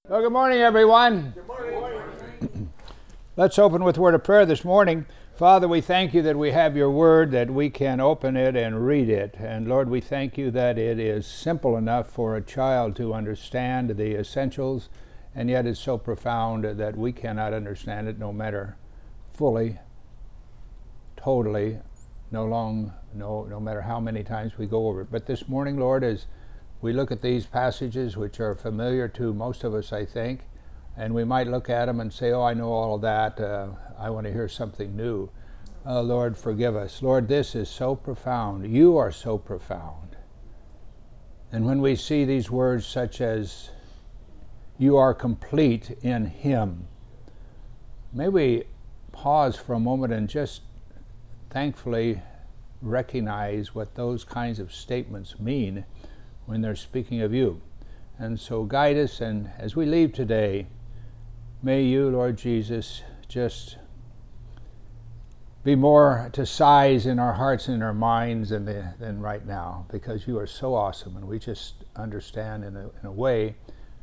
Well, good morning, everyone. Good morning. Let's open with a word of prayer this morning. Father, we thank you that we have your word, that we can open it and read it. And Lord, we thank you that it is simple enough for a child to understand the essentials, and yet it's so profound that we cannot understand it no matter fully, totally, no matter how many times we go over it. But this morning, Lord, as we look at these passages, which are familiar to most of us, I think, and we might look at them and say, oh, I know all of that. I want to hear something new. Lord, forgive us. Lord, this is so profound. You are so profound. And when we see these words such as, you are complete in Him, may we pause for a moment and just thankfully recognize what those kinds of statements mean when they're speaking of you. And so guide us, and as we leave today, may you, Lord Jesus, just be more to size in our hearts and in our minds than right now, because you are so awesome, and we just understand in a way,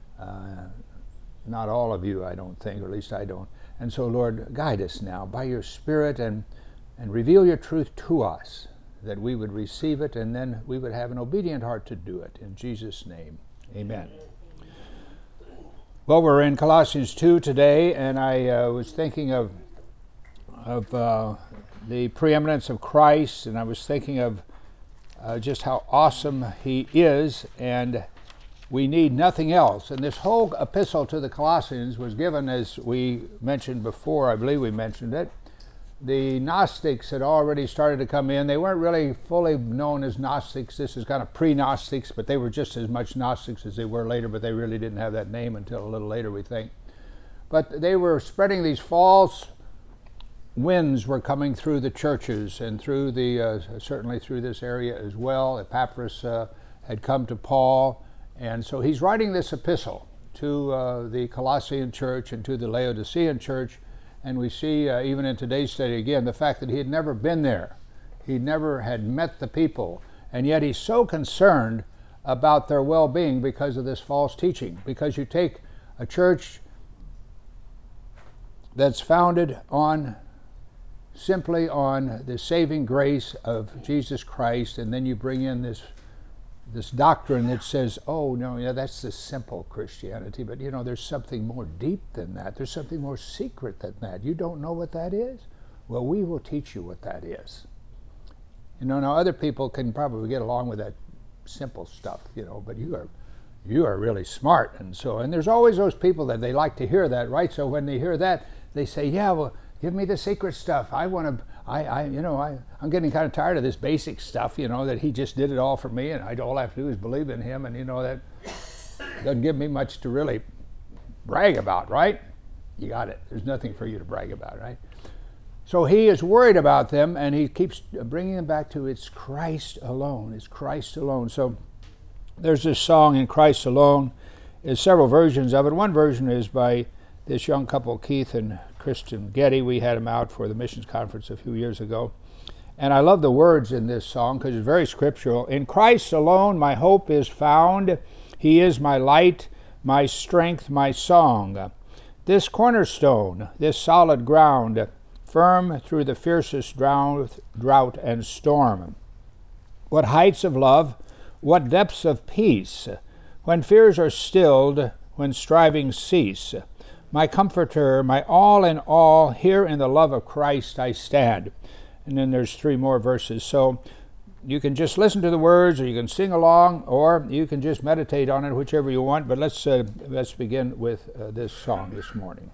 not all of you, I don't think, or at least I don't. And so, Lord, guide us now by your Spirit and reveal your truth to us, that we would receive it, and then we would have an obedient heart to do it. In Jesus' name, amen. Well, we're in Colossians 2 today, and I was thinking of the preeminence of Christ, and I was thinking of just how awesome He is, and we need nothing else. And this whole epistle to the Colossians was given, as we mentioned before, I believe we mentioned it. The Gnostics had already started to come in. They weren't really fully known as Gnostics. This is kind of pre-Gnostics, but they were just as much Gnostics as they were later, but they really didn't have that name until a little later, we think. But they were spreading these false winds were coming through the churches and through the certainly through this area as well. Epaphras had come to Paul, and so he's writing this epistle to the Colossian church and to the Laodicean church. And we see, even in today's study again, the fact that he had never been there. He never had met the people. And yet he's so concerned about their well-being because of this false teaching. Because you take a church that's founded simply on the saving grace of Jesus Christ, and then you bring in this doctrine that says, oh, no, yeah, that's the simple Christianity, but, there's something more deep than that. There's something more secret than that. You don't know what that is? Well, we will teach you what that is. Now other people can probably get along with that simple stuff, but you are really smart. And there's always those people that they like to hear that, right? So when they hear that, they say, yeah, well, give me the secret stuff. I'm getting kind of tired of this basic stuff, that he just did it all for me, and all I have to do is believe in him, and that doesn't give me much to really brag about, right? You got it. There's nothing for you to brag about, right? So he is worried about them, and he keeps bringing them back to it's Christ alone. It's Christ alone. So there's this song, In Christ Alone. There's several versions of it. One version is by this young couple, Keith and Christian Getty. We had him out for the missions conference a few years ago. And I love the words in this song because it's very scriptural. In Christ alone my hope is found. He is my light, my strength, my song. This cornerstone, this solid ground, firm through the fiercest drought and storm. What heights of love, what depths of peace, when fears are stilled, when strivings cease. My comforter, my all in all, here in the love of Christ I stand. And then there's 3 more verses. So you can just listen to the words, or you can sing along, or you can just meditate on it, whichever you want. But let's begin with this song this morning.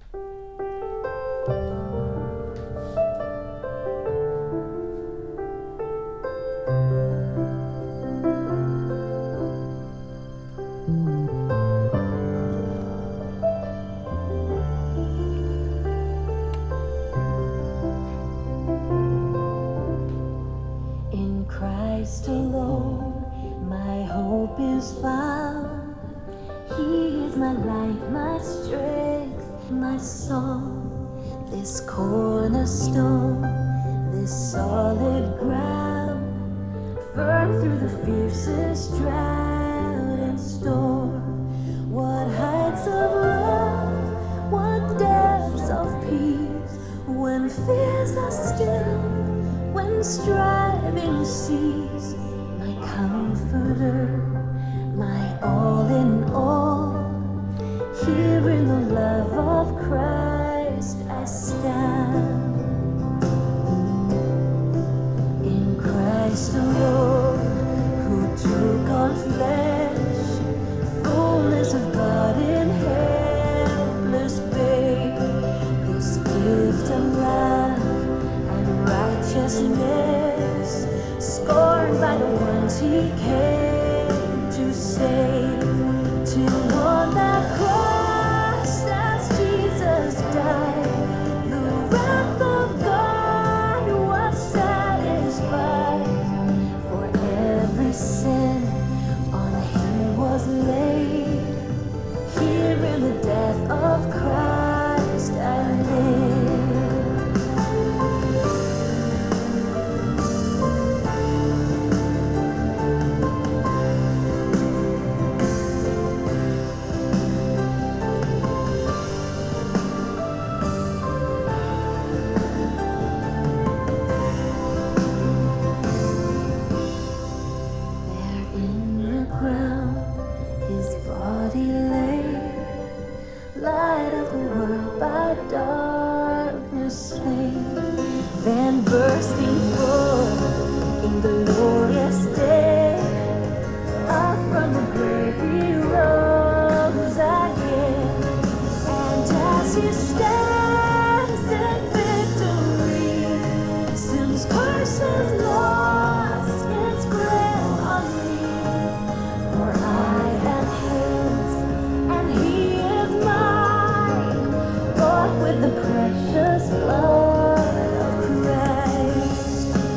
Christ alone, my hope is found. He is my light, my strength, my song. This cornerstone, this solid ground, firm through the fiercest drought and storm. What heights of stands in victory. Sin's curse is lost its grip on me. For I am His, and He is mine, bought with the precious blood of Christ.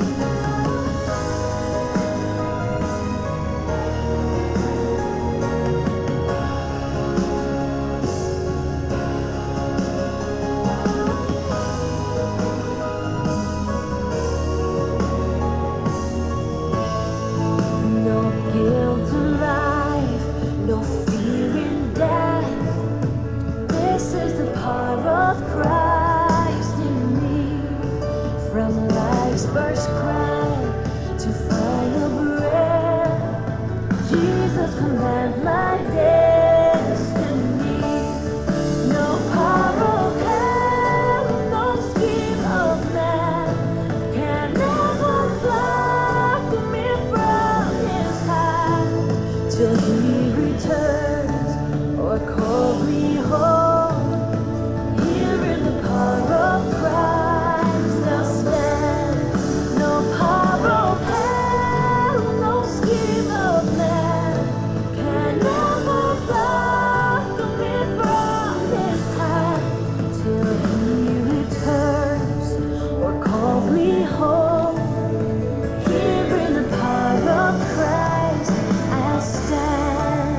No guilt in life, no fear in death. This is the power of Christ in me. From life's first cry to final breath, Jesus commands my destiny. No power of hell, no scheme of man can ever pluck me from His hand till He returns or calls me home. Here in the power of Christ I'll stand. No power of hell, no scheme of man can ever pluck me from His hand till He returns or calls me home. Here in the power of Christ I'll stand.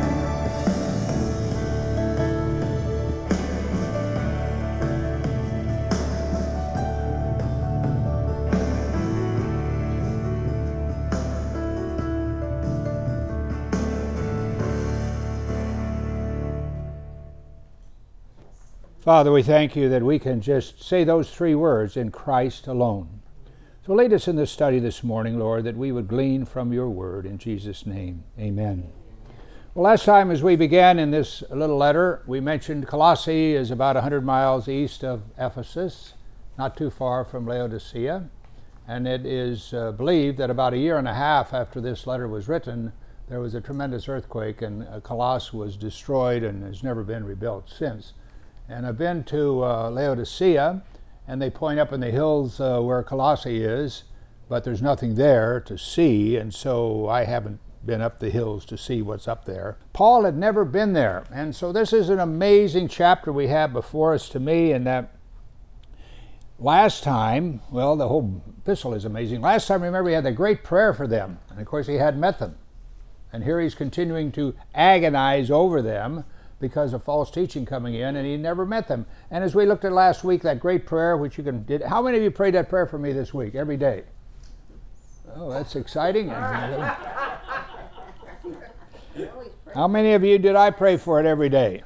Father, we thank you that we can just say those three words, in Christ alone. So lead us in this study this morning, Lord, that we would glean from your word. In Jesus' name, amen. Well, last time as we began in this little letter, we mentioned Colossae is about 100 miles east of Ephesus, not too far from Laodicea. And it is believed that about a year and a half after this letter was written, there was a tremendous earthquake and Colossae was destroyed and has never been rebuilt since. And I've been to Laodicea, and they point up in the hills where Colossae is, but there's nothing there to see, and so I haven't been up the hills to see what's up there. Paul had never been there, and so this is an amazing chapter we have before us to me, in that last time, well, the whole epistle is amazing. Last time, remember, he had that great prayer for them, and of course he hadn't met them. And here he's continuing to agonize over them because of false teaching coming in, and he never met them. And as we looked at last week, that great prayer, which you can did. How many of you prayed that prayer for me this week, every day? Oh, that's exciting. How many of you did I pray for it every day?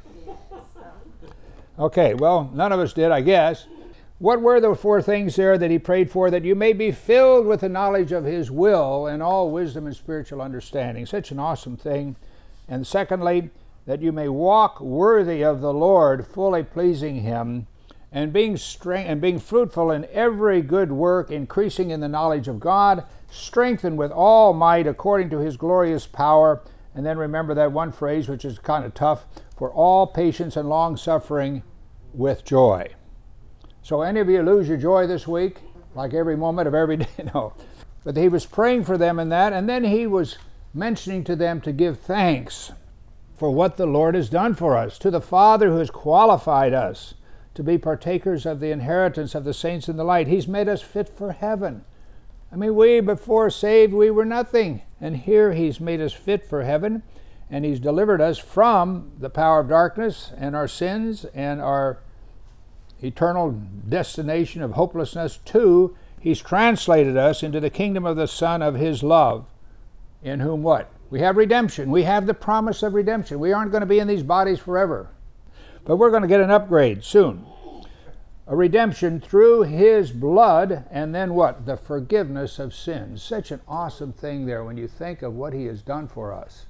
Okay, well, none of us did, I guess. What were the four things there that he prayed for? That you may be filled with the knowledge of his will and all wisdom and spiritual understanding. Such an awesome thing. And secondly, that you may walk worthy of the Lord, fully pleasing him, and being fruitful in every good work, increasing in the knowledge of God, strengthened with all might according to his glorious power. And then remember that one phrase, which is kind of tough, for all patience and long suffering with joy. So any of you lose your joy this week, like every moment of every day? No. But he was praying for them in that, and then he was mentioning to them to give thanks for what the Lord has done for us, to the Father who has qualified us to be partakers of the inheritance of the saints in the light. He's made us fit for heaven. I mean, we, before saved, we were nothing. And here he's made us fit for heaven, and he's delivered us from the power of darkness and our sins and our eternal destination of hopelessness to, he's translated us into the kingdom of the Son of his love, in whom what? We have redemption. We have the promise of redemption. We aren't going to be in these bodies forever. But we're going to get an upgrade soon. A redemption through his blood, and then what? The forgiveness of sins. Such an awesome thing there when you think of what he has done for us.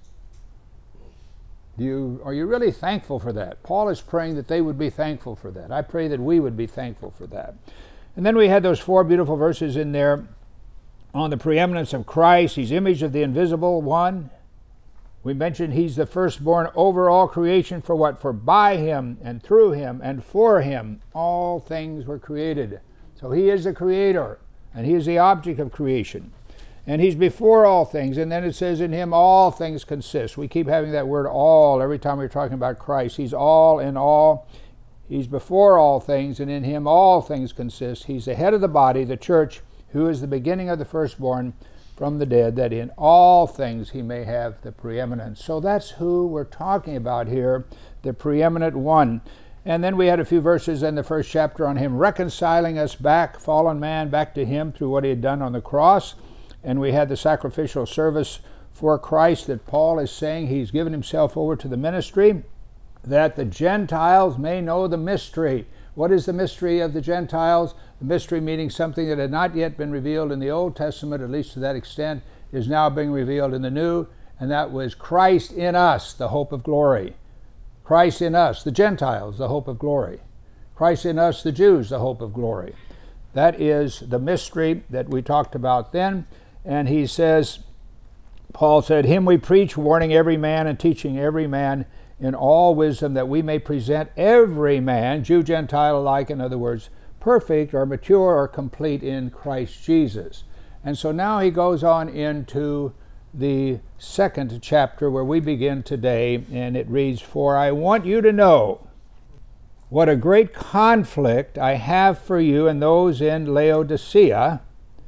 Are you really thankful for that? Paul is praying that they would be thankful for that. I pray that we would be thankful for that. And then we had those four beautiful verses in there on the preeminence of Christ. He's image of the invisible one. We mentioned he's the firstborn over all creation for what? For by him and through him and for him all things were created. So he is the creator, and he is the object of creation. And he's before all things, and then it says in him all things consist. We keep having that word all every time we're talking about Christ. He's all in all. He's before all things, and in him all things consist. He's the head of the body, the church, who is the beginning of the firstborn from the dead, that in all things he may have the preeminence. So that's who we're talking about here, the preeminent one. And then we had a few verses in the first chapter on him reconciling us back, fallen man, back to him through what he had done on the cross. And we had the sacrificial service for Christ that Paul is saying he's given himself over to the ministry, that the Gentiles may know the mystery. What is the mystery of the Gentiles? The mystery meaning something that had not yet been revealed in the Old Testament, at least to that extent, is now being revealed in the New, and that was Christ in us, the hope of glory. Christ in us, the Gentiles, the hope of glory. Christ in us, the Jews, the hope of glory. That is the mystery that we talked about then. And he says, Paul said, him we preach, warning every man and teaching every man in all wisdom, that we may present every man, Jew, Gentile alike, in other words, perfect or mature or complete in Christ Jesus. And so now he goes on into the second chapter where we begin today, and it reads, for I want you to know what a great conflict I have for you and those in Laodicea.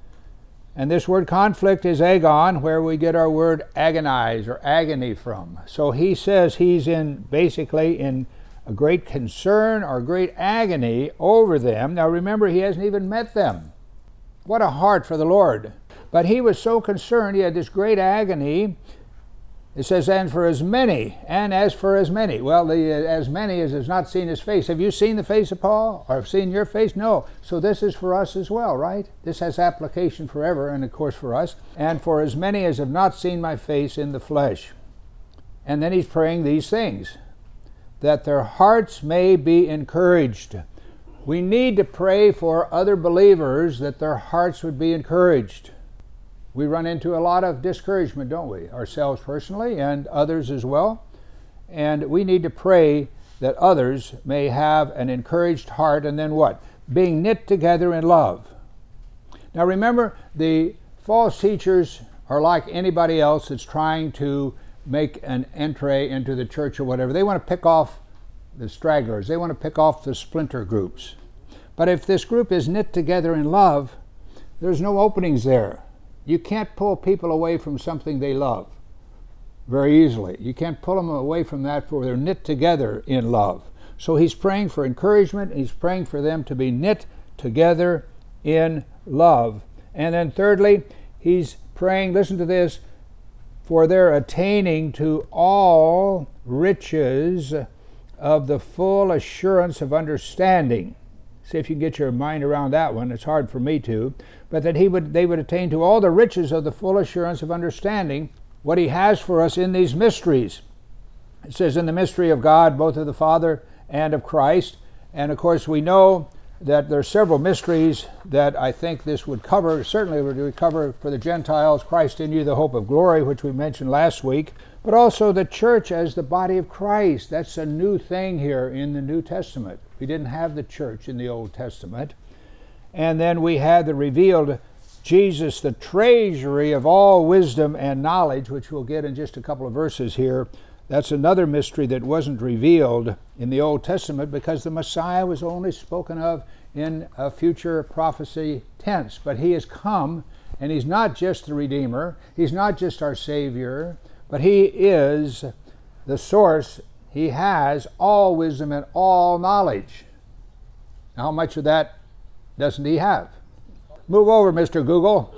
And this word conflict is agon, where we get our word agonize or agony from. So he says he's basically in a great concern or great agony over them. Now remember, he hasn't even met them. What a heart for the Lord. But he was so concerned, he had this great agony. It says, and as for as many. Well, the as many as has not seen his face. Have you seen the face of Paul? Or have seen your face? No. So this is for us as well, right? This has application forever, and of course for us. And for as many as have not seen my face in the flesh. And then he's praying these things, that their hearts may be encouraged. We need to pray for other believers that their hearts would be encouraged. We run into a lot of discouragement, don't we? Ourselves personally and others as well. And we need to pray that others may have an encouraged heart, and then what? Being knit together in love. Now remember, the false teachers are like anybody else that's trying to make an entree into the church or whatever. They want to pick off the stragglers. They want to pick off the splinter groups. But if this group is knit together in love, there's no openings there. You can't pull people away from something they love very easily. You can't pull them away from that, for they're knit together in love. So he's praying for encouragement. He's praying for them to be knit together in love. And then thirdly, he's praying, listen to this, for their attaining to all riches of the full assurance of understanding. See if you can get your mind around that one. It's hard for me to. But that they would attain to all the riches of the full assurance of understanding what he has for us in these mysteries. It says in the mystery of God, both of the Father and of Christ. And of course we know that there are several mysteries that I think this would cover. Certainly would cover for the Gentiles, Christ in you, the hope of glory, which we mentioned last week. But also the church as the body of Christ. That's a new thing here in the New Testament. We didn't have the church in the Old Testament. And then we had the revealed Jesus, the treasury of all wisdom and knowledge, which we'll get in just a couple of verses here. That's another mystery that wasn't revealed in the Old Testament because the Messiah was only spoken of in a future prophecy tense. But he has come, and he's not just the Redeemer. He's not just our Savior, but he is the source. He has all wisdom and all knowledge. Now, how much of that doesn't he have? Move over, Mr. Google.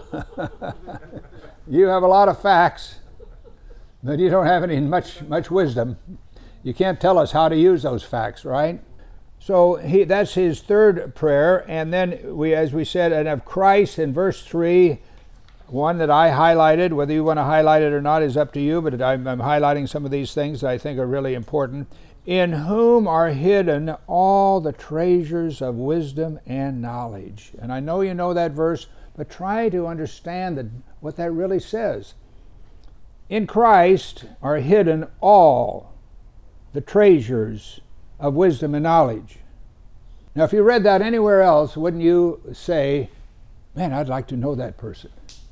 You have a lot of facts, but you don't have any much wisdom. You can't tell us how to use those facts, right? So that's his third prayer. And then as we said, and of Christ in verse 3, one that I highlighted. Whether you want to highlight it or not is up to you, but I'm highlighting some of these things that I think are really important. In whom are hidden all the treasures of wisdom and knowledge. And I know you know that verse, but try to understand what that really says. In Christ are hidden all the treasures of wisdom and knowledge. Now, if you read that anywhere else, wouldn't you say, man, I'd like to know that person.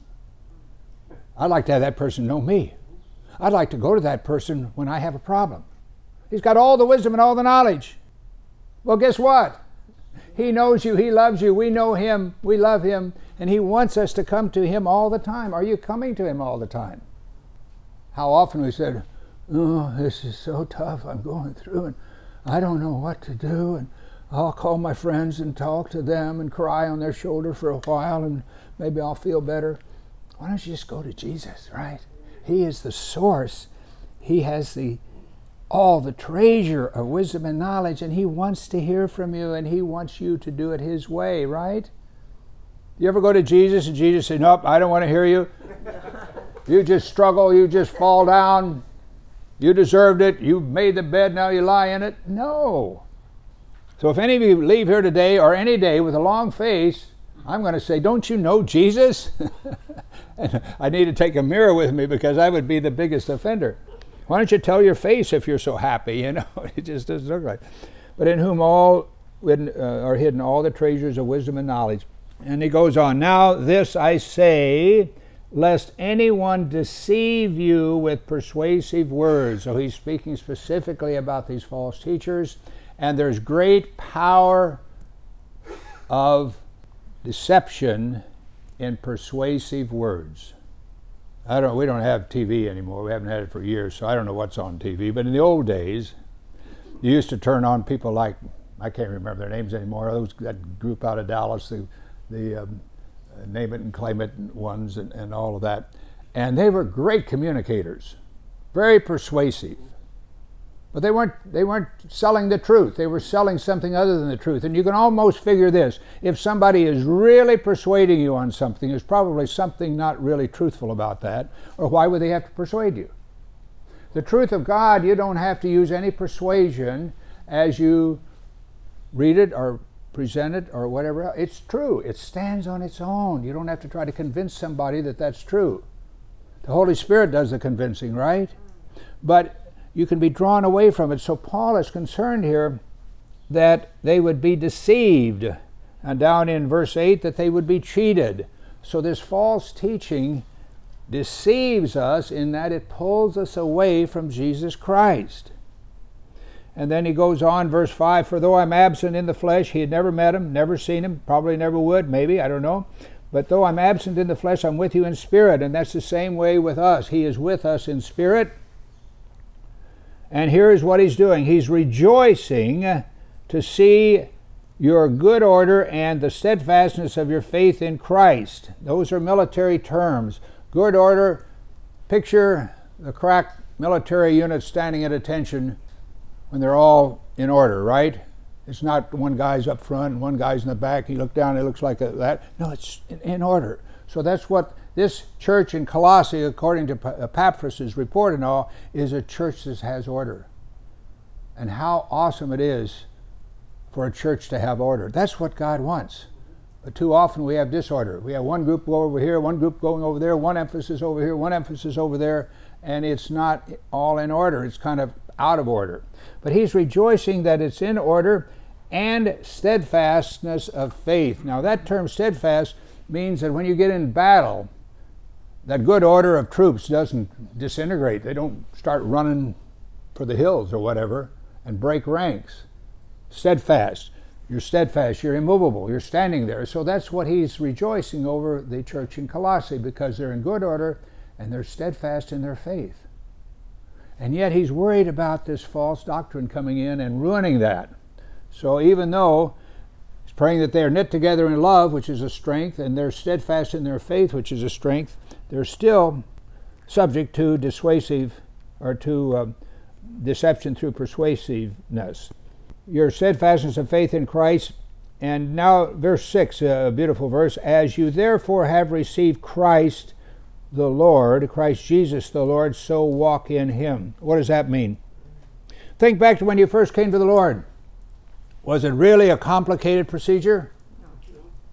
I'd like to have that person know me. I'd like to go to that person when I have a problem. He's got all the wisdom and all the knowledge. Well, guess what? He knows you. He loves you. We know him. We love him. And he wants us to come to him all the time. Are you coming to him all the time? How often we said, oh, this is so tough. I'm going through and I don't know what to do. And I'll call my friends and talk to them and cry on their shoulder for a while and maybe I'll feel better. Why don't you just go to Jesus, right? He is the source. He has all the treasure of wisdom and knowledge, and he wants to hear from you, and he wants you to do it his way, right? You ever go to Jesus and Jesus say, nope, I don't want to hear you. You just struggle, you just fall down. You deserved it. You made the bed, now you lie in it. No. So if any of you leave here today or any day with a long face, I'm going to say, don't you know Jesus? And I need to take a mirror with me because I would be the biggest offender. Why don't you tell your face if you're so happy? You know, it just doesn't look right. But in whom all are hidden all the treasures of wisdom and knowledge. And he goes on, now this I say, lest anyone deceive you with persuasive words. So he's speaking specifically about these false teachers. And there's great power of deception in persuasive words. We don't have TV anymore. We haven't had it for years, so I don't know what's on TV. But in the old days, you used to turn on people like, I can't remember their names anymore, that group out of Dallas, the name it and claim it ones and all of that. And they were great communicators, very persuasive. But they weren't selling the truth. They were selling something other than the truth. And you can almost figure this. If somebody is really persuading you on something, there's probably something not really truthful about that. Or why would they have to persuade you? The truth of God, you don't have to use any persuasion as you read it or present it or whatever else. It's true. It stands on its own. You don't have to try to convince somebody that that's true. The Holy Spirit does the convincing, right? But you can be drawn away from it. So Paul is concerned here that they would be deceived. And down in verse 8, that they would be cheated. So this false teaching deceives us in that it pulls us away from Jesus Christ. And then he goes on, verse 5, for though I'm absent in the flesh, he had never met him, never seen him, probably never would, maybe, I don't know. But though I'm absent in the flesh, I'm with you in spirit. And that's the same way with us. He is with us in spirit. And here is what he's doing. He's rejoicing to see your good order and the steadfastness of your faith in Christ. Those are military terms. Good order, picture the crack military units standing at attention when they're all in order, right? It's not one guy's up front and one guy's in the back. You look down, it looks like that. No, it's in order. So that's what this church in Colossae, according to Epaphras' report and all, is a church that has order. And how awesome it is for a church to have order. That's what God wants. But too often we have disorder. We have one group go over here, one group going over there, one emphasis over here, one emphasis over there, and it's not all in order. It's kind of out of order. But he's rejoicing that it's in order and steadfastness of faith. Now that term steadfast means that when you get in battle, that good order of troops doesn't disintegrate. They don't start running for the hills or whatever and break ranks. Steadfast. You're steadfast. You're immovable. You're standing there. So that's what he's rejoicing over the church in Colossae, because they're in good order and they're steadfast in their faith. And yet he's worried about this false doctrine coming in and ruining that. So even though he's praying that they are knit together in love, which is a strength, and they're steadfast in their faith, which is a strength, they're still subject to deception through persuasiveness. Your steadfastness of faith in Christ. And now verse 6, a beautiful verse. As you therefore have received Christ the Lord, Christ Jesus the Lord, so walk in him. What does that mean? Think back to when you first came to the Lord. Was it really a complicated procedure?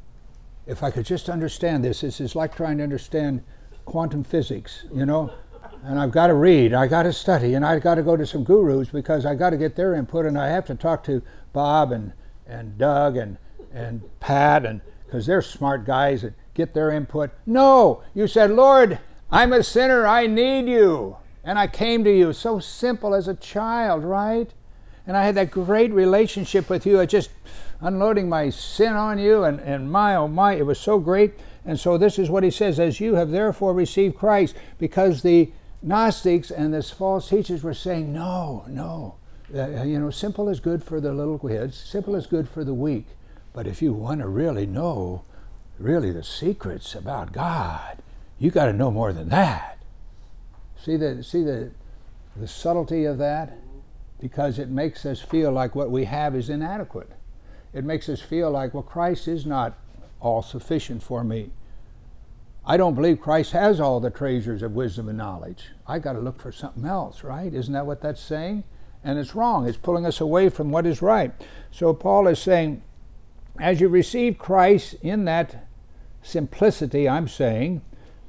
If I could just understand this is like trying to understand quantum physics, you know. And I've got to read, I got to study, and I've got to go to some gurus because I got to get their input, and I have to talk to Bob and Doug and Pat, and because they're smart guys that get their input. No, you said, Lord, I'm a sinner, I need you. And I came to you, so simple as a child, right? And I had that great relationship with you. I just unloading my sin on you, and my, oh my, it was so great. And so this is what he says, as you have therefore received Christ, because the Gnostics and this false teachers were saying, no, simple is good for the little kids, simple is good for the weak. But if you want to really know the secrets about God, you got to know more than that. See the subtlety of that? Because it makes us feel like what we have is inadequate. It makes us feel like, well, Christ is not all sufficient for me. I don't believe Christ has all the treasures of wisdom and knowledge. I got to look for something else, right? Isn't that what that's saying? And it's wrong. It's pulling us away from what is right. So Paul is saying, as you receive Christ in that simplicity, I'm saying,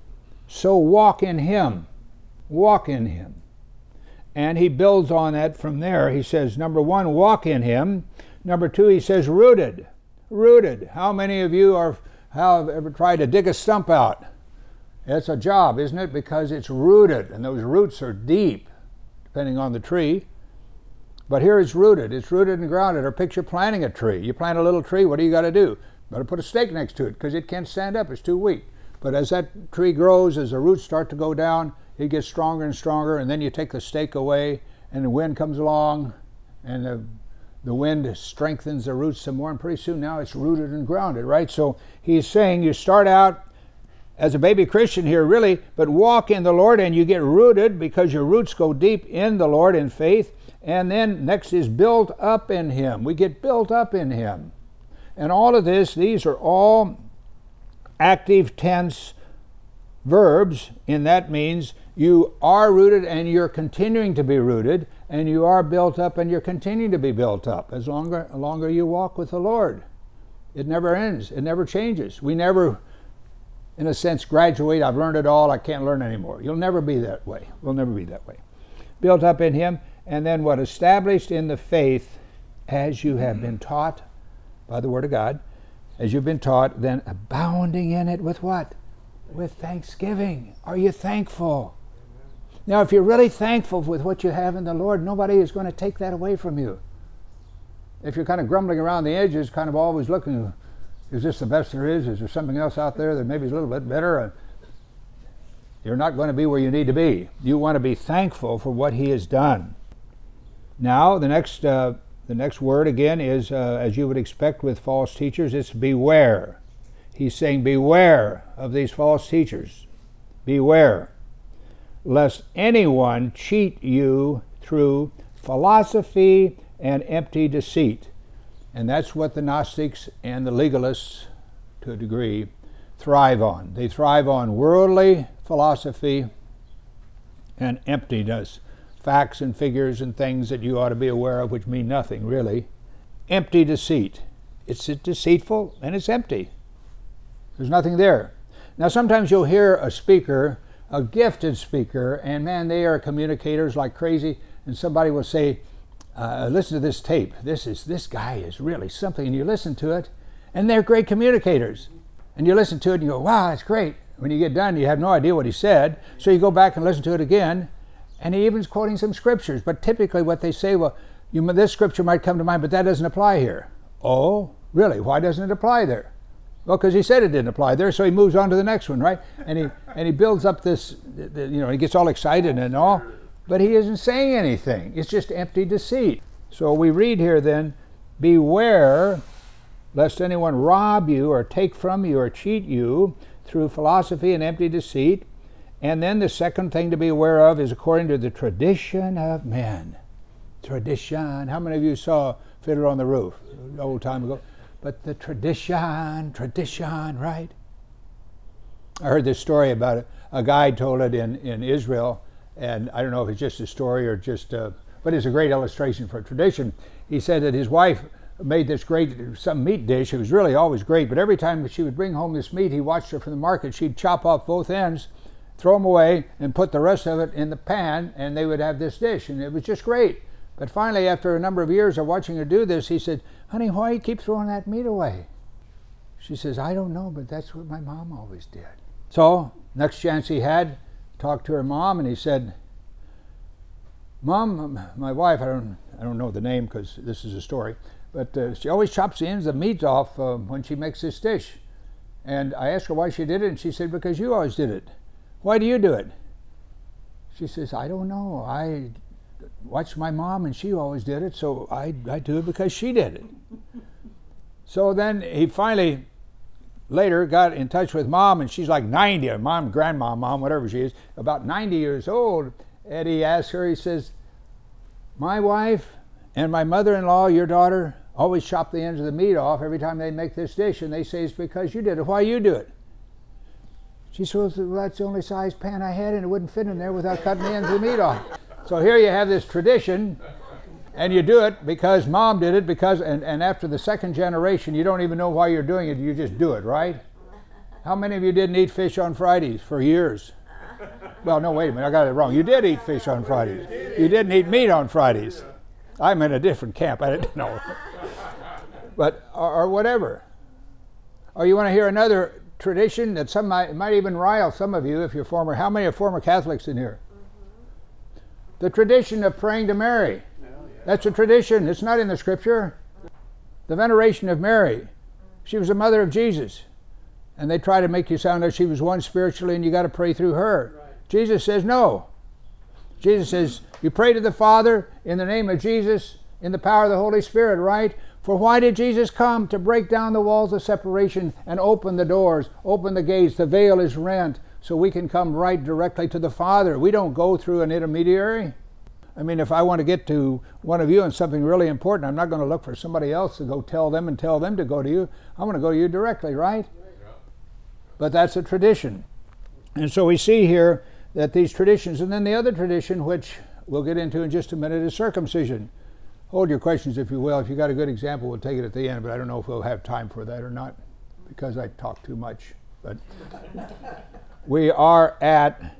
so walk in Him. Walk in Him. And he builds on that from there. He says, number one, walk in Him. Number two, he says, rooted. Rooted. How many of you have ever tried to dig a stump out? It's a job, isn't it? Because it's rooted, and those roots are deep, depending on the tree. But here it's rooted. It's rooted and grounded. Or picture planting a tree. You plant a little tree, what do you got to do? You got to put a stake next to it because it can't stand up. It's too weak. But as that tree grows, as the roots start to go down, it gets stronger and stronger, and then you take the stake away, and the wind comes along, and the wind strengthens the roots some more, and pretty soon now it's rooted and grounded, right? So he's saying you start out as a baby Christian here, really, but walk in the Lord, and you get rooted because your roots go deep in the Lord in faith. And then next is built up in Him. We get built up in Him. And all of this, these are all active tense verbs, and that means you are rooted and you're continuing to be rooted, and you are built up and you're continuing to be built up as longer you walk with the Lord. It never ends. It never changes. We never, in a sense, graduate. I've learned it all. I can't learn anymore. You'll never be that way. We'll never be that way. Built up in Him, and then what? Established in the faith as you have been taught by the Word of God, as you've been taught, then abounding in it with what? With thanksgiving. Are you thankful? Now, if you're really thankful with what you have in the Lord, nobody is going to take that away from you. If you're kind of grumbling around the edges, kind of always looking, is this the best there is? Is there something else out there that maybe is a little bit better? You're not going to be where you need to be. You want to be thankful for what He has done. Now, the next word again is, as you would expect with false teachers, it's beware. He's saying beware of these false teachers. Beware, lest anyone cheat you through philosophy and empty deceit. And that's what the Gnostics and the legalists, to a degree, thrive on. They thrive on worldly philosophy and emptiness. Facts and figures and things that you ought to be aware of, which mean nothing, really. Empty deceit. It's deceitful and it's empty. There's nothing there. Now, sometimes you'll hear a speaker, a gifted speaker, and man, they are communicators like crazy, and somebody will say, listen to this tape. This guy is really something, and you listen to it, and they're great communicators. And you listen to it, and you go, wow, that's great. When you get done, you have no idea what he said, so you go back and listen to it again, and he even's quoting some scriptures, but typically what they say, well, this scripture might come to mind, but that doesn't apply here. Oh, really? Why doesn't it apply there? Well, because he said it didn't apply there, so he moves on to the next one, right? And he builds up this, he gets all excited and all, but he isn't saying anything. It's just empty deceit. So we read here then, beware lest anyone rob you or take from you or cheat you through philosophy and empty deceit. And then the second thing to be aware of is according to the tradition of men. Tradition. How many of you saw Fiddler on the Roof a old time ago? But the tradition, right? I heard this story about it. A guy told it in Israel, and I don't know if it's just a story or just, but it's a great illustration for tradition. He said that his wife made this some meat dish. It was really always great, but every time she would bring home this meat, he watched her from the market. She'd chop off both ends throw them away, and put the rest of it in the pan, and they would have this dish, and it was just great. But finally, after a number of years of watching her do this, he said, "Honey, why do you keep throwing that meat away?" She says, "I don't know, but that's what my mom always did." So, next chance he had, talked to her mom, and he said, "Mom, my wife, I don't know the name because this is a story, but she always chops the ends of meat off when she makes this dish. And I asked her why she did it, and she said, because you always did it. Why do you do it?" She says, "I don't know. I watched my mom, and she always did it, so I do it because she did it." So then he finally, later, got in touch with Mom, and she's like 90, Mom, grandma, Mom, whatever she is, about 90 years old. And he asked her, he says, "My wife and my mother-in-law, your daughter, always chop the ends of the meat off every time they make this dish, and they say it's because you did it. Why you do it?" She says, "Well, that's the only size pan I had, and it wouldn't fit in there without cutting the ends of the meat off." So here you have this tradition, and you do it because Mom did it, because, and after the second generation, you don't even know why you're doing it, you just do it, right? How many of you didn't eat fish on Fridays for years? Well, no, wait a minute, I got it wrong. You did eat fish on Fridays. You didn't eat meat on Fridays. I'm in a different camp, I didn't know. But, or whatever. Or you want to hear another tradition that might even rile some of you if you're former. How many are former Catholics in here? The tradition of praying to Mary. That's a tradition. It's not in the scripture. The veneration of Mary. She was the mother of Jesus. And they try to make you sound like she was one spiritually and you got to pray through her. Right. Jesus says no. Jesus says, you pray to the Father in the name of Jesus, in the power of the Holy Spirit, right? For why did Jesus come? To break down the walls of separation and open the doors, open the gates. The veil is rent so we can come right directly to the Father. We don't go through an intermediary. I mean, if I want to get to one of you on something really important, I'm not going to look for somebody else to go tell them and tell them to go to you. I'm going to go to you directly, right? But that's a tradition. And so we see here that these traditions, and then the other tradition, which we'll get into in just a minute, is circumcision. Hold your questions, if you will. If you got a good example, we'll take it at the end, but I don't know if we'll have time for that or not, because I talk too much. But we are at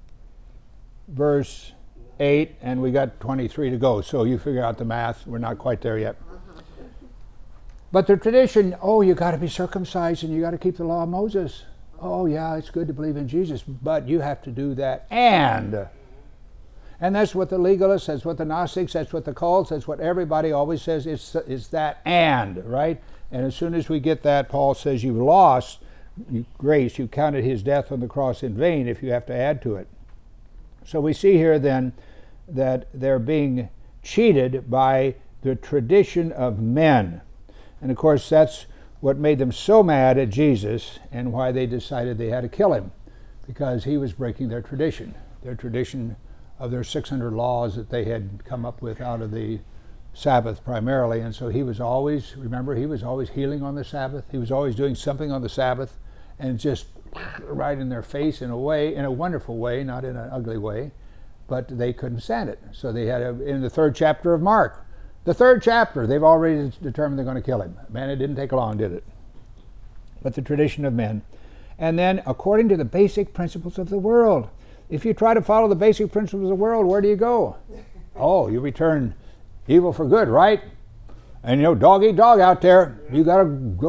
verse 8, and we got 23 to go, so you figure out the math. We're not quite there yet. But the tradition, oh, you got to be circumcised and you got to keep the law of Moses. Oh, yeah, it's good to believe in Jesus, but you have to do that. And that's what the legalists, that's what the Gnostics, that's what the cults, that's what everybody always says. It's that and, right? And as soon as we get that, Paul says you've lost grace. You counted his death on the cross in vain if you have to add to it. So we see here then that they're being cheated by the tradition of men. And of course, that's what made them so mad at Jesus and why they decided they had to kill him, because he was breaking their tradition of their 600 laws that they had come up with out of the Sabbath primarily. And so he was always, remember, he was always healing on the Sabbath. He was always doing something on the Sabbath, and just right in their face in a way, in a wonderful way, not in an ugly way, but they couldn't stand it. So they had, in the 3rd chapter of Mark, the 3rd chapter, they've already determined they're going to kill him. Man, it didn't take long, did it? But the tradition of men. And then, according to the basic principles of the world. If you try to follow the basic principles of the world, where do you go? Oh, you return evil for good, right? And, dog eat dog out there. You got to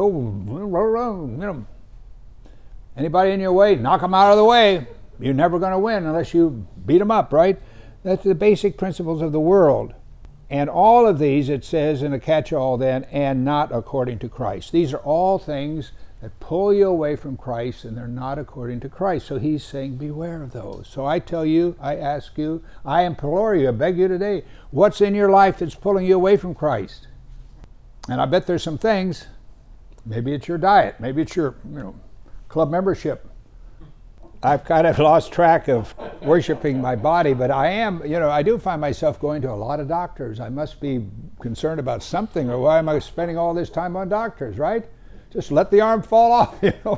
go, anybody in your way, knock them out of the way. You're never going to win unless you beat them up, right? That's the basic principles of the world. And all of these, it says in a catch-all then, and not according to Christ. These are all things that pull you away from Christ, and they're not according to Christ. So he's saying, beware of those. So I tell you, I ask you, I implore you, I beg you today, what's in your life that's pulling you away from Christ? And I bet there's some things. Maybe it's your diet. Maybe it's your, club membership. I've kind of lost track of worshiping my body, but I am, I do find myself going to a lot of doctors. I must be concerned about something, or why am I spending all this time on doctors, right? Just let the arm fall off,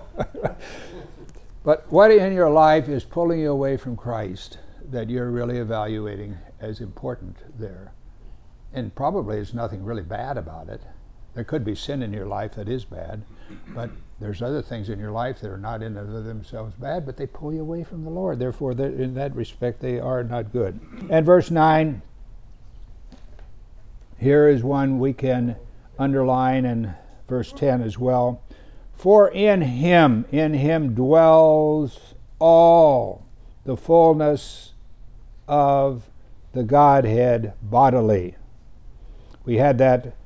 But what in your life is pulling you away from Christ that you're really evaluating as important there? And probably there's nothing really bad about it. There could be sin in your life that is bad, but there's other things in your life that are not in and of themselves bad, but they pull you away from the Lord. Therefore, in that respect, they are not good. And verse 9, here is one we can underline, and verse 10 as well. For in him dwells all the fullness of the Godhead bodily. We had that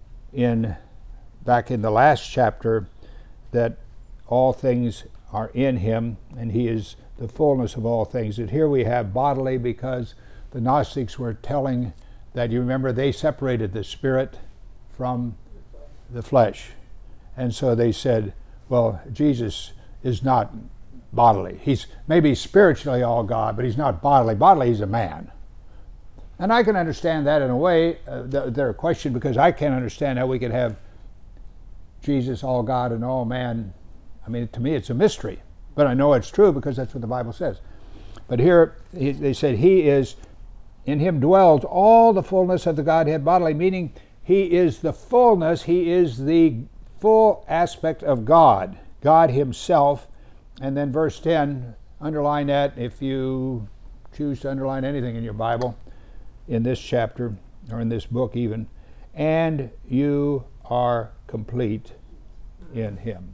back in the last chapter, that all things are in him, and he is the fullness of all things. And here we have bodily, because the Gnostics were telling that, you remember, they separated the spirit from the flesh. And so they said, well, Jesus is not bodily. He's maybe spiritually all God, but he's not bodily. Bodily, he's a man. And I can understand that in a way, their question, because I can't understand how we could have Jesus all God and all man. I mean, to me it's a mystery, but I know it's true because that's what the Bible says. But here they said, in him dwells all the fullness of the Godhead bodily, meaning he is the fullness, he is the full aspect of God, God himself. And then verse 10, underline that if you choose to underline anything in your Bible, in this chapter, or in this book even, and you are complete in him.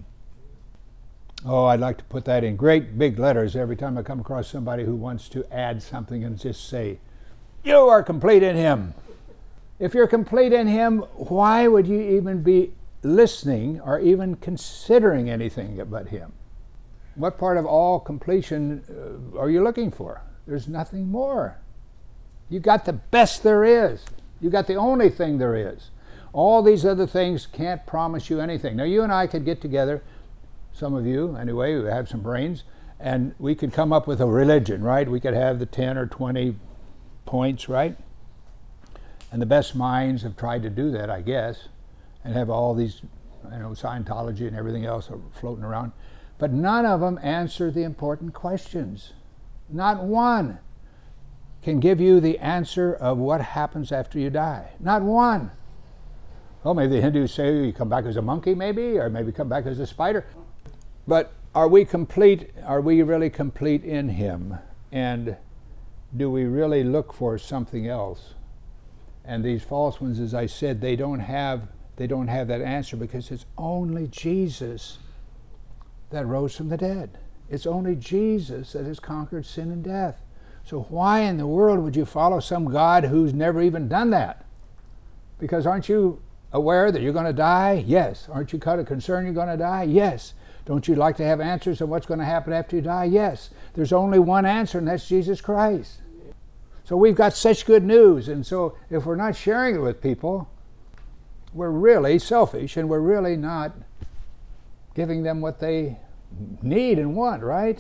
Oh, I'd like to put that in great big letters every time I come across somebody who wants to add something and just say, you are complete in him. If you're complete in him, why would you even be listening or even considering anything but him? What part of all completion are you looking for? There's nothing more. You got the best there is. You got the only thing there is. All these other things can't promise you anything. Now, you and I could get together, some of you anyway, who have some brains, and we could come up with a religion, right? We could have the 10 or 20 points, right? And the best minds have tried to do that, I guess, and have all these, Scientology and everything else floating around. But none of them answer the important questions. Not one can give you the answer of what happens after you die. Not one. Well, maybe the Hindus say you come back as a monkey, maybe, or maybe come back as a spider. But are we complete? Are we really complete in him? And do we really look for something else? And these false ones, as I said, they don't have that answer, because it's only Jesus that rose from the dead. It's only Jesus that has conquered sin and death. So why in the world would you follow some God who's never even done that? Because aren't you aware that you're going to die? Yes. Aren't you kind of concerned you're going to die? Yes. Don't you like to have answers on what's going to happen after you die? Yes. There's only one answer, and that's Jesus Christ. So we've got such good news, and so if we're not sharing it with people, we're really selfish, and we're really not giving them what they need and want, right?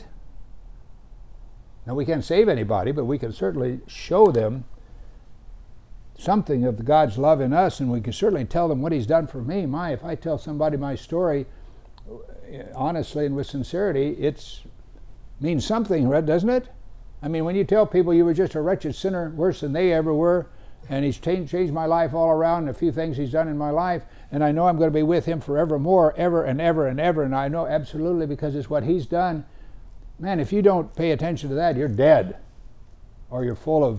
Now, we can't save anybody, but we can certainly show them something of God's love in us, and we can certainly tell them what he's done for me. If I tell somebody my story honestly and with sincerity, it means something, doesn't it? I mean, when you tell people you were just a wretched sinner, worse than they ever were, and he's changed my life all around, and a few things he's done in my life, and I know I'm going to be with him forevermore, ever and ever and ever, and I know absolutely because it's what he's done. Man, if you don't pay attention to that, you're dead. Or you're full of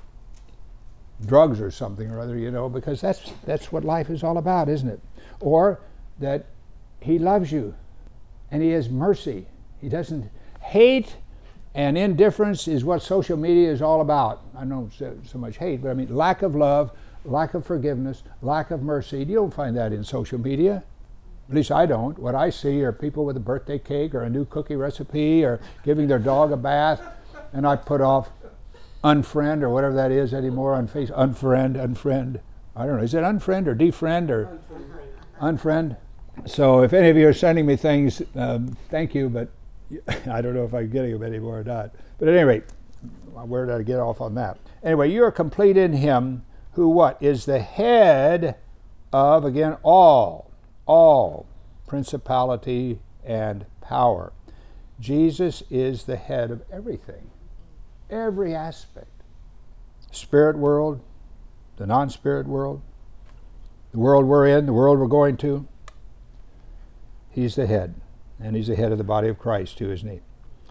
drugs or something or other, because that's what life is all about, isn't it? Or that he loves you and he has mercy. He doesn't hate, and indifference is what social media is all about. I don't so much hate, but I mean lack of love, lack of forgiveness, lack of mercy. You don't find that in social media. At least I don't. What I see are people with a birthday cake or a new cookie recipe or giving their dog a bath, and I put off unfriend or whatever that is anymore on Facebook. Unfriend. I don't know. Is it unfriend or defriend or unfriend? So if any of you are sending me things, thank you, but I don't know if I'm getting them anymore or not. But at any rate, where did I get off on that? Anyway, you are complete in him who what? Is the head of, again, all principality and power. Jesus is the head of everything, every aspect. Spirit world, the non-spirit world, The world we're in, the world we're going to, he's the head. And he's the head of the body of Christ too, isn't he?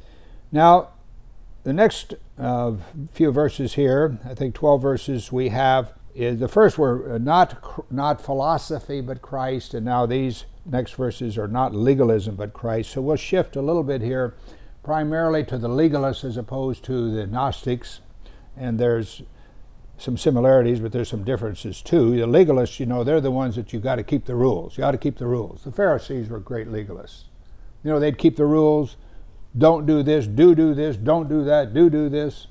Now, the next few verses here, I think 12 verses we have, is the first were not philosophy but Christ, and now these next verses are not legalism but Christ. So we'll shift a little bit here primarily to the legalists as opposed to the Gnostics, and there's some similarities, but there's some differences too. The legalists, they're the ones that you got to keep the rules. You got to keep the rules. The Pharisees were great legalists. They'd keep the rules. Don't do this, do this, don't do that, do this.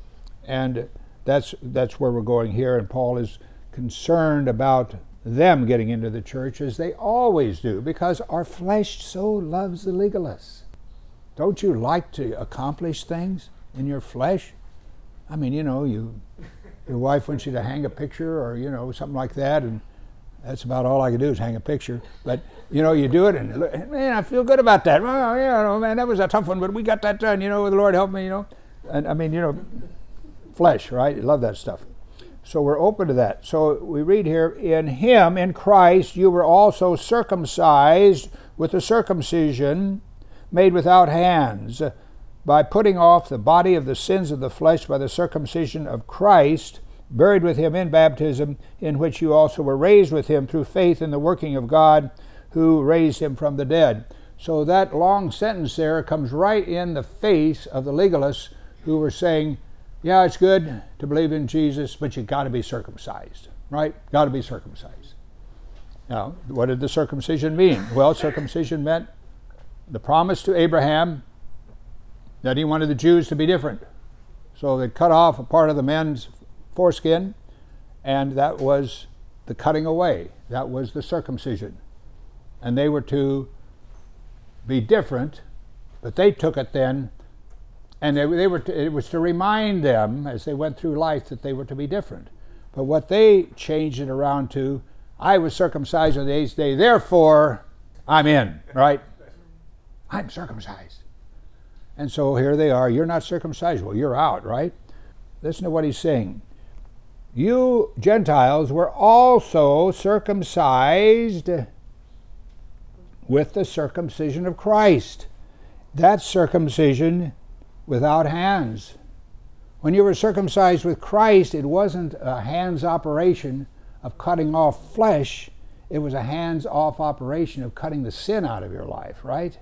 And that's where we're going here, and Paul is concerned about them getting into the church, as they always do, because our flesh so loves the legalists. Don't you like to accomplish things in your flesh? I mean, your wife wants you to hang a picture or, something like that, and that's about all I can do is hang a picture. But, you do it, and man, I feel good about that. Well, man, that was a tough one, but we got that done, the Lord help me, And I mean, flesh, right? You love that stuff. So we're open to that. So we read here, in him, in Christ, you were also circumcised with a circumcision made without hands, by putting off the body of the sins of the flesh by the circumcision of Christ, buried with him in baptism, in which you also were raised with him through faith in the working of God, who raised him from the dead. So that long sentence there comes right in the face of the legalists who were saying, yeah, it's good to believe in Jesus, but you got to be circumcised, right? Got to be circumcised. Now, what did the circumcision mean? Well, circumcision meant the promise to Abraham that he wanted the Jews to be different. So they cut off a part of the men's foreskin, and that was the cutting away. That was the circumcision. And they were to be different, but they took it then, and it was to remind them as they went through life that they were to be different. But what they changed it around to, I was circumcised on the 8th day, therefore I'm in, right? I'm circumcised. And so here they are, you're not circumcised. Well, you're out, right? Listen to what he's saying. You Gentiles were also circumcised with the circumcision of Christ. That's circumcision without hands. When you were circumcised with Christ, it wasn't a hands operation of cutting off flesh. It was a hands-off operation of cutting the sin out of your life, right?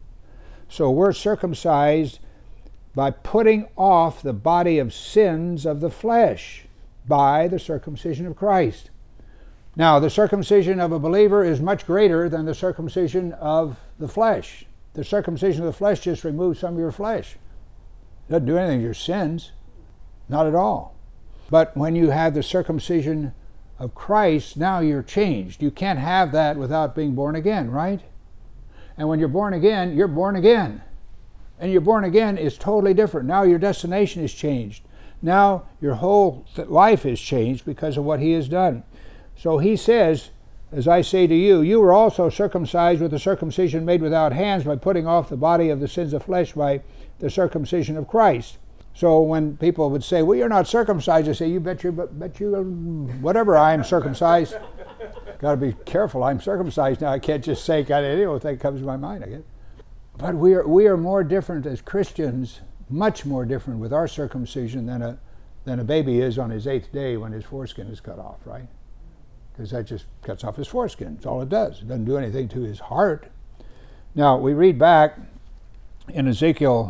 So we're circumcised by putting off the body of sins of the flesh by the circumcision of Christ. Now, the circumcision of a believer is much greater than the circumcision of the flesh. The circumcision of the flesh just removes some of your flesh. It doesn't do anything to your sins. Not at all. But when you have the circumcision of Christ, now you're changed. You can't have that without being born again, right? And when you're born again, you're born again. And you're born again is totally different. Now your destination is changed. Now your whole life is changed because of what he has done. So he says, as I say to you, you were also circumcised with a circumcision made without hands by putting off the body of the sins of flesh by the circumcision of Christ. So when people would say, well, you're not circumcised, I say, you bet you, whatever, I am circumcised. Got to be careful, I'm circumcised now. I can't just say anything comes to my mind, I guess. But we are more different as Christians, much more different with our circumcision than a baby is on his 8th day when his foreskin is cut off, right? Because that just cuts off his foreskin. That's all it does. It doesn't do anything to his heart. Now, we read back in Ezekiel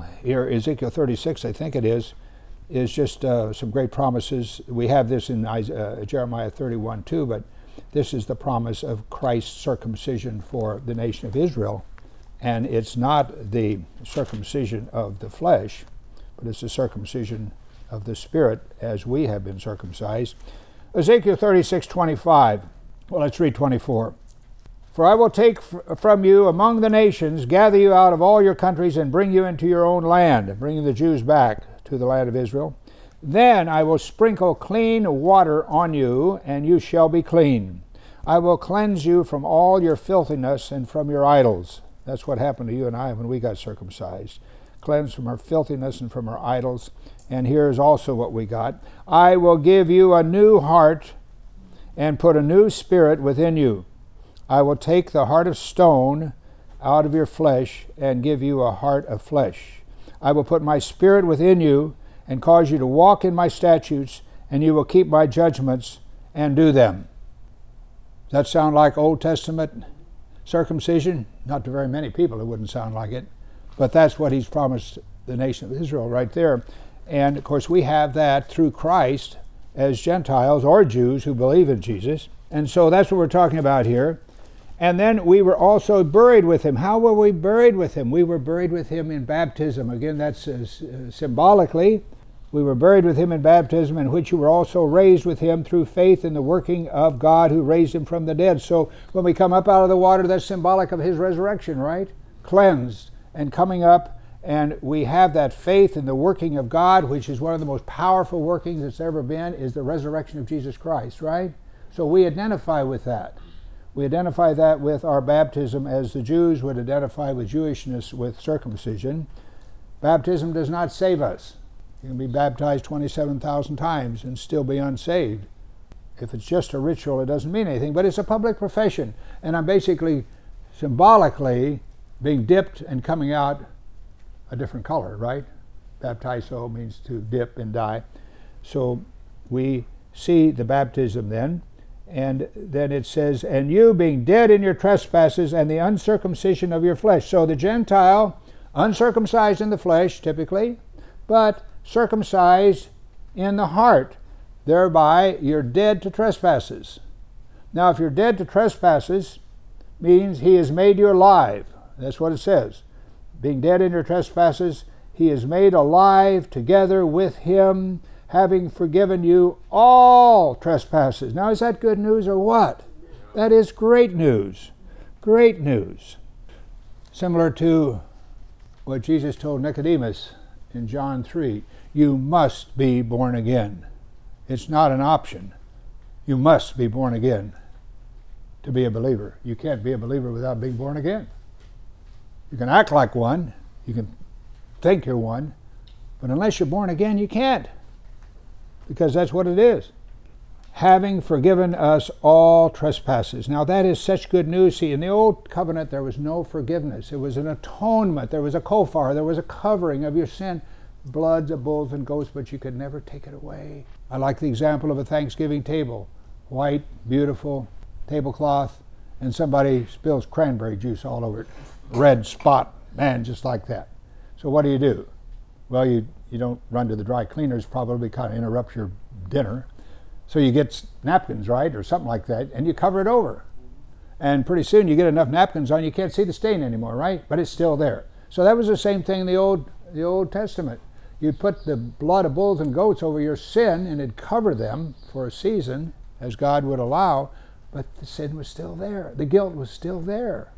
36, I think it is just some great promises. We have this in Jeremiah 31 too, but this is the promise of Christ's circumcision for the nation of Israel. And it's not the circumcision of the flesh, but it's the circumcision of the Spirit as we have been circumcised. Ezekiel 36:25. Well, let's read 24. For I will take from you among the nations, gather you out of all your countries, and bring you into your own land, bringing the Jews back to the land of Israel. Then I will sprinkle clean water on you, and you shall be clean. I will cleanse you from all your filthiness and from your idols. That's what happened to you and I when we got circumcised. Cleansed from our filthiness and from our idols. And here's also what we got. I will give you a new heart, and put a new spirit within you. I will take the heart of stone out of your flesh and give you a heart of flesh. I will put my spirit within you and cause you to walk in my statutes, and you will keep my judgments and do them. Does that sound like Old Testament circumcision? Not to very many people it wouldn't sound like it, but that's what he's promised the nation of Israel right there. And of course we have that through Christ as Gentiles or Jews who believe in Jesus. And so that's what we're talking about here. And then we were also buried with him. How were we buried with him? We were buried with him in baptism. Again, that's symbolically. We were buried with him in baptism, in which you were also raised with him through faith in the working of God who raised him from the dead. So when we come up out of the water, that's symbolic of his resurrection, right? Cleansed and coming up, and we have that faith in the working of God, which is one of the most powerful workings that's ever been, is the resurrection of Jesus Christ, right? So we identify with that. We identify that with our baptism as the Jews would identify with Jewishness with circumcision. Baptism does not save us. You can be baptized 27,000 times and still be unsaved. If it's just a ritual, it doesn't mean anything, but it's a public profession. And I'm basically, symbolically, being dipped and coming out a different color, right? Baptizo means to dip and die. So we see the baptism then. And then it says, and you being dead in your trespasses and the uncircumcision of your flesh. So the Gentile, uncircumcised in the flesh, typically, but circumcised in the heart. Thereby you're dead to trespasses. Now if you're dead to trespasses, means he has made you alive. That's what it says. Being dead in your trespasses, he is made alive together with him, having forgiven you all trespasses. Now is that good news or what? That is great news. Great news. Similar to what Jesus told Nicodemus in John 3. You must be born again. It's not an option. You must be born again to be a believer. You can't be a believer without being born again. You can act like one. You can think you're one. But unless you're born again, you can't. Because that's what it is. Having forgiven us all trespasses. Now that is such good news. See, in the old covenant there was no forgiveness. It was an atonement. There was a kofar. There was a covering of your sin. Bloods of bulls and goats, but you could never take it away. I like the example of a Thanksgiving table. White, beautiful tablecloth, and somebody spills cranberry juice all over it. Red spot, man, just like that. So what do? Well, you don't run to the dry cleaners, probably kind of interrupt your dinner. So you get napkins, right, or something like that, and you cover it over. And pretty soon you get enough napkins on, you can't see the stain anymore, right? But it's still there. So that was the same thing in the Old Testament. You'd put the blood of bulls and goats over your sin, and it'd cover them for a season, as God would allow, but the sin was still there. The guilt was still there.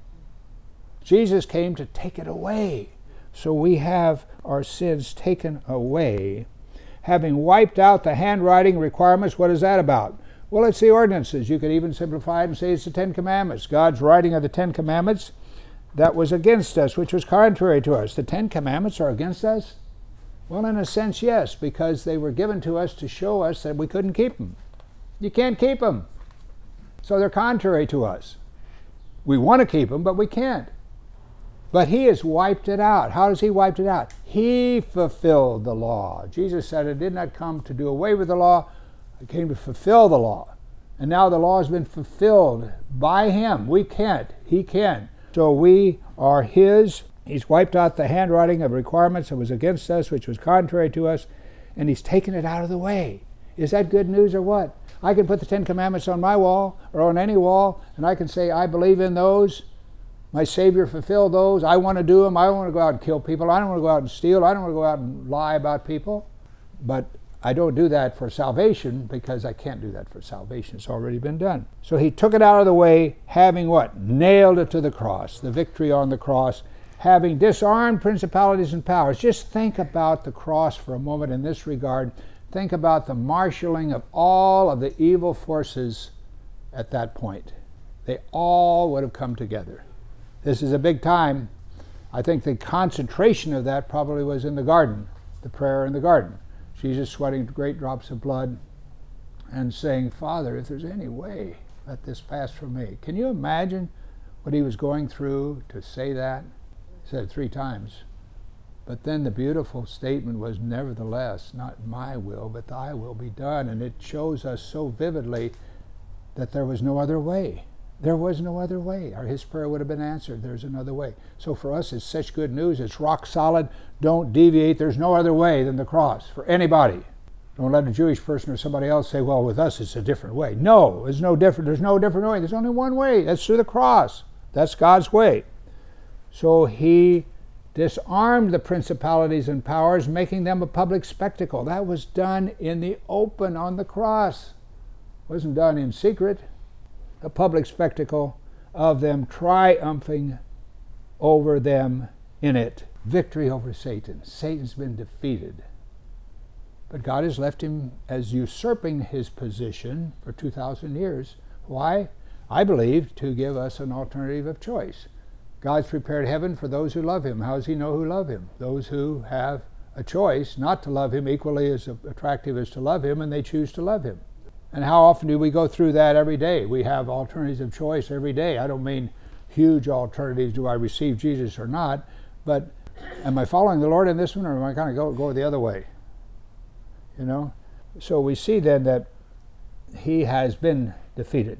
Jesus came to take it away. So we have our sins taken away. Having wiped out the handwriting requirements, what is that about? Well, it's the ordinances. You could even simplify it and say it's the Ten Commandments. God's writing of the Ten Commandments that was against us, which was contrary to us. The Ten Commandments are against us? Well, in a sense, yes, because they were given to us to show us that we couldn't keep them. You can't keep them. So they're contrary to us. We want to keep them, but we can't. But he has wiped it out. How does he wipe it out? He fulfilled the law. Jesus said, I did not come to do away with the law. I came to fulfill the law. And now the law has been fulfilled by him. We can't. He can. So we are his. He's wiped out the handwriting of requirements that was against us, which was contrary to us, and he's taken it out of the way. Is that good news or what? I can put the Ten Commandments on my wall or on any wall, and I can say, I believe in those. My Savior fulfilled those. I want to do them. I don't want to go out and kill people. I don't want to go out and steal. I don't want to go out and lie about people. But I don't do that for salvation because I can't do that for salvation. It's already been done. So he took it out of the way, having what? Nailed it to the cross, the victory on the cross, having disarmed principalities and powers. Just think about the cross for a moment in this regard. Think about the marshaling of all of the evil forces at that point. They all would have come together. This is a big time. I think the concentration of that probably was in the garden, the prayer in the garden. Jesus sweating great drops of blood and saying, Father, if there's any way, let this pass from me. Can you imagine what he was going through to say that? He said it 3 times. But then the beautiful statement was, nevertheless, not my will, but thy will be done. And it shows us so vividly that there was no other way. There was no other way, or his prayer would have been answered. There's another way. So for us, it's such good news. It's rock solid. Don't deviate. There's no other way than the cross for anybody. Don't let a Jewish person or somebody else say, well, with us it's a different way. No, it's no different. There's no different way. There's only one way. That's through the cross. That's God's way. So he disarmed the principalities and powers, making them a public spectacle. That was done in the open on the cross. It wasn't done in secret. A public spectacle of them triumphing over them in it. Victory over Satan. Satan's been defeated. But God has left him as usurping his position for 2,000 years. Why? I believe to give us an alternative of choice. God's prepared heaven for those who love him. How does he know who love him? Those who have a choice not to love him equally as attractive as to love him, and they choose to love him. And how often do we go through that every day? We have alternatives of choice every day. I don't mean huge alternatives, do I receive Jesus or not, but am I following the Lord in this one, or am I going to go the other way? You know? So we see then that he has been defeated.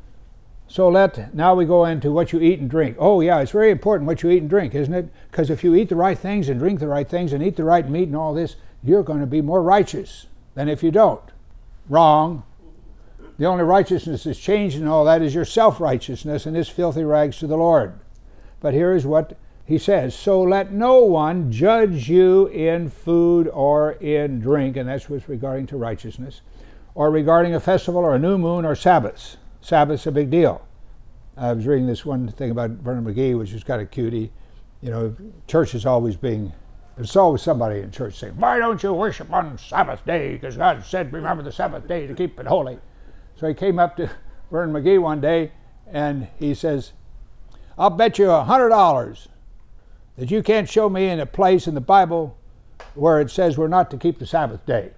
So now we go into what you eat and drink. Oh yeah, it's very important what you eat and drink, isn't it? Because if you eat the right things and drink the right things and eat the right meat and all this, you're going to be more righteous than if you don't. Wrong. The only righteousness that's changed in all that is your self-righteousness and his filthy rags to the Lord. But here is what he says. So let no one judge you in food or in drink, and that's what's regarding to righteousness, or regarding a festival or a new moon or Sabbaths. Sabbath's a big deal. I was reading this one thing about Vernon McGee, which is kind of cutie. You know, church is always there's always somebody in church saying, why don't you worship on Sabbath day? Because God said, remember the Sabbath day to keep it holy. So he came up to Vernon McGee one day and he says, I'll bet you $100 that you can't show me in a place in the Bible where it says we're not to keep the Sabbath day.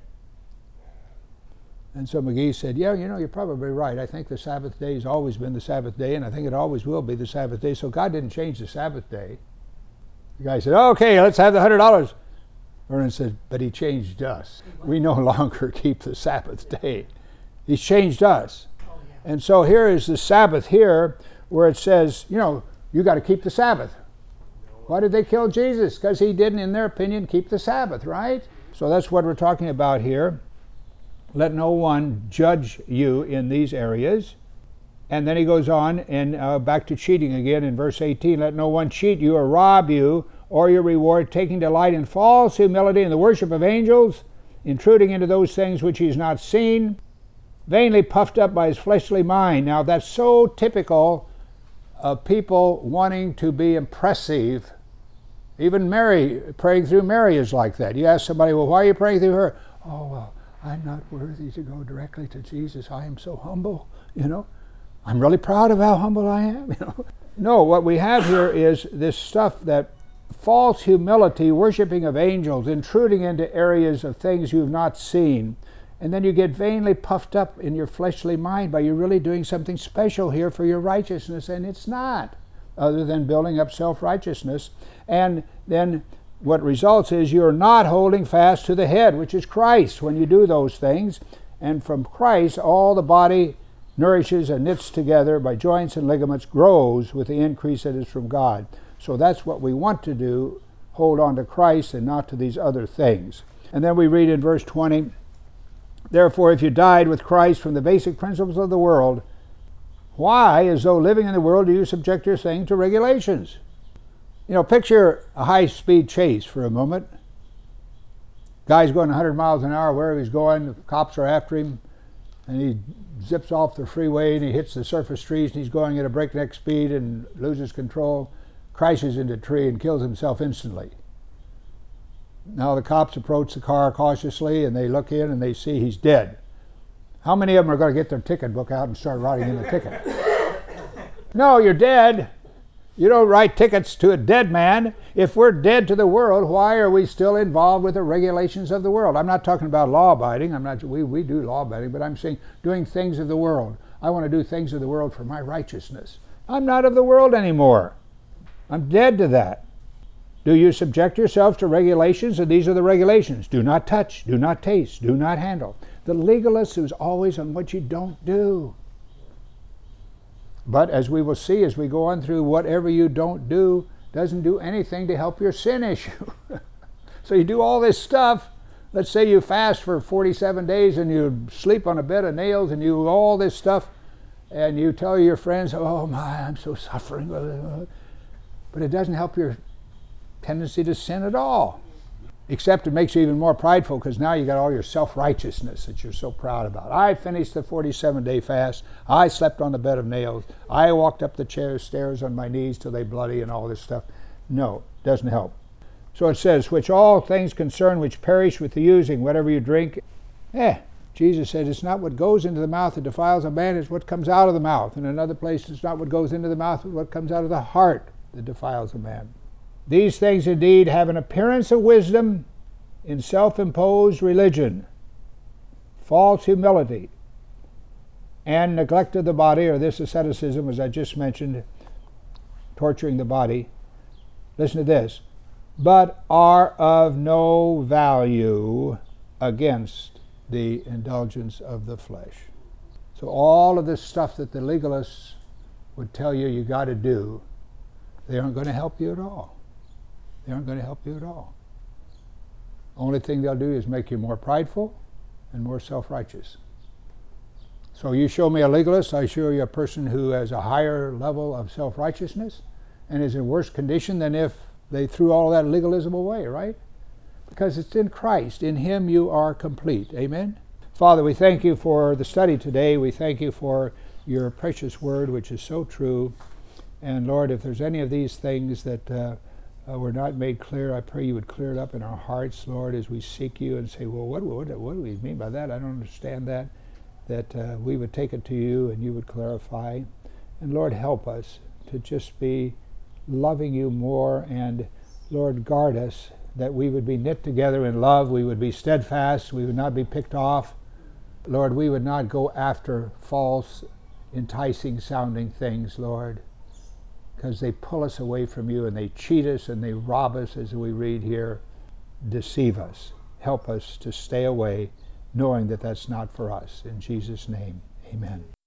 And so McGee said, yeah, you know, you're probably right. I think the Sabbath day has always been the Sabbath day, and I think it always will be the Sabbath day. So God didn't change the Sabbath day. The guy said, okay, let's have the $100. Vernon said, but he changed us. We no longer keep the Sabbath day. He's changed us. And so here is the Sabbath here where it says, you know, you got to keep the Sabbath. Why did they kill Jesus? Because he didn't, in their opinion, keep the Sabbath, right? So that's what we're talking about here. Let no one judge you in these areas. And then he goes on and back to cheating again in verse 18. Let no one cheat you or rob you or your reward, taking delight in false humility and the worship of angels, intruding into those things which he has not seen, vainly puffed up by his fleshly mind. Now that's so typical of people wanting to be impressive. Even Mary, praying through Mary is like that. You ask somebody, well, why are you praying through her? Oh, well, I'm not worthy to go directly to Jesus. I am so humble, you know. I'm really proud of how humble I am, you know. No, what we have here is this stuff that false humility, worshiping of angels, intruding into areas of things you've not seen. And then you get vainly puffed up in your fleshly mind by you really doing something special here for your righteousness, and it's not, other than building up self-righteousness. And then what results is you're not holding fast to the head, which is Christ, when you do those things. And from Christ, all the body nourishes and knits together by joints and ligaments, grows with the increase that is from God. So that's what we want to do, hold on to Christ and not to these other things. And then we read in verse 20, therefore, if you died with Christ from the basic principles of the world, why, as though living in the world, do you subject your thing to regulations? You know, picture a high-speed chase for a moment. Guy's going 100 miles an hour wherever he's going. The cops are after him, and he zips off the freeway, and he hits the surface trees, and he's going at a breakneck speed and loses control, crashes into a tree, and kills himself instantly. Now the cops approach the car cautiously, and they look in, and they see he's dead. How many of them are going to get their ticket book out and start writing in the ticket? No, you're dead. You don't write tickets to a dead man. If we're dead to the world, why are we still involved with the regulations of the world? I'm not talking about law-abiding. We do law-abiding, but I'm saying doing things of the world. I want to do things of the world for my righteousness. I'm not of the world anymore. I'm dead to that. Do you subject yourself to regulations? And these are the regulations. Do not touch, do not taste, do not handle. The legalist is always on what you don't do. But as we will see as we go on through, whatever you don't do doesn't do anything to help your sin issue. So you do all this stuff. Let's say you fast for 47 days and you sleep on a bed of nails and you do all this stuff and you tell your friends, oh my, I'm so suffering. But it doesn't help your tendency to sin at all. Except it makes you even more prideful because now you got all your self-righteousness that you're so proud about. I finished the 47-day fast. I slept on the bed of nails. I walked up the stairs on my knees till they bloody and all this stuff. No, doesn't help. So it says, which all things concern which perish with the using, whatever you drink. Jesus said it's not what goes into the mouth that defiles a man, it's what comes out of the mouth. In another place, it's not what goes into the mouth, but what comes out of the heart that defiles a man. These things indeed have an appearance of wisdom in self-imposed religion, false humility, and neglect of the body, or this asceticism, as I just mentioned, torturing the body. Listen to this. But are of no value against the indulgence of the flesh. So all of this stuff that the legalists would tell you got to do, they aren't going to help you at all. They aren't going to help you at all. Only thing they'll do is make you more prideful and more self-righteous. So you show me a legalist, I show you a person who has a higher level of self-righteousness and is in worse condition than if they threw all that legalism away, right? Because it's in Christ. In Him you are complete. Amen? Father, we thank you for the study today. We thank you for your precious word, which is so true. And Lord, if there's any of these things that were not made clear, I pray you would clear it up in our hearts, Lord, as we seek you and say, well, what do we mean by that? I don't understand that. That we would take it to you and you would clarify. And Lord, help us to just be loving you more, and Lord, guard us, that we would be knit together in love, we would be steadfast, we would not be picked off. Lord, we would not go after false, enticing sounding things, Lord, because they pull us away from you and they cheat us and they rob us, as we read here, deceive us. Help us to stay away, knowing that that's not for us. In Jesus' name, amen.